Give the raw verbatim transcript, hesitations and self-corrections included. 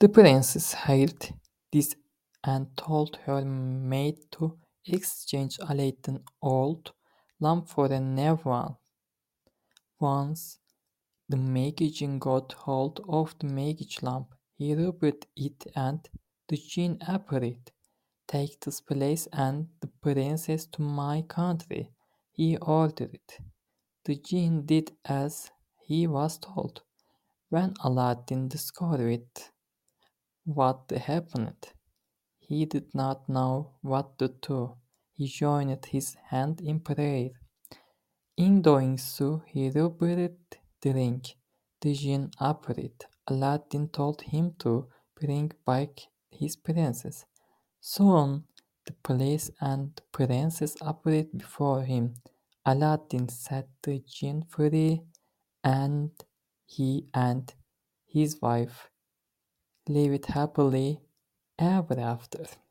The princess heard this and told her maid to exchange Aladdin's old lamp for a new one. Once the magician got hold of the magic lamp, he rubbed it and the genie appeared. "Take this place and the princess to my country," he ordered. The genie did as he was told. When Aladdin discovered what happened, he did not know what to do. He joined his hand in prayer. In doing so, he rubbed the ring. The jinn appeared. Aladdin told him to bring back his princess. Soon the palace and the princess appeared before him. Aladdin set the jinn free, and he and his wife lived happily ever after.